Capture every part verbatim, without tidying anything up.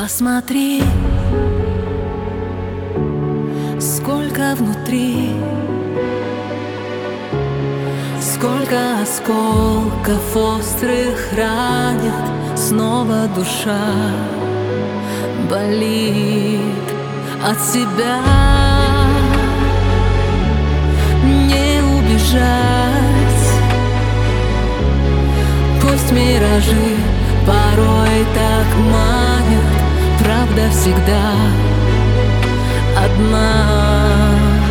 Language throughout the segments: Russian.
Посмотри, сколько внутри, сколько осколков острых ранит, снова душа болит от себя. Не убежать, пусть миражи порой так манят, правда всегда одна.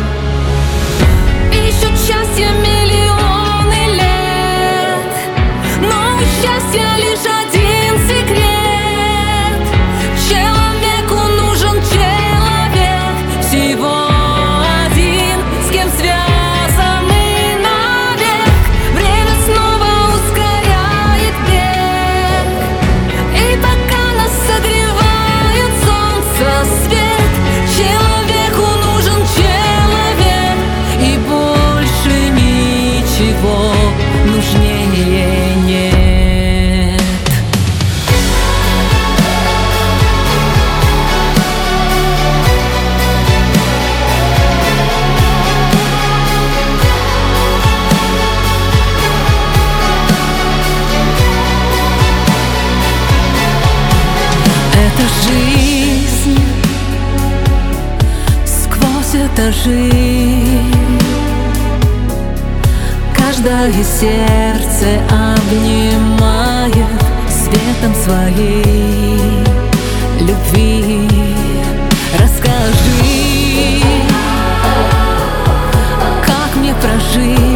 Ищут счастье миллионы лет, но у счастья лишь один секрет. Человеку нужен человек, всего один, с кем связаны навек. Время снова ускоряет бег, и пока нас согревает солнце свет, человеку нужен человек, и больше ничего нужнее нет. Это жизнь сквозь этажи, каждое сердце обнимает светом своей любви. Расскажи, как мне прожить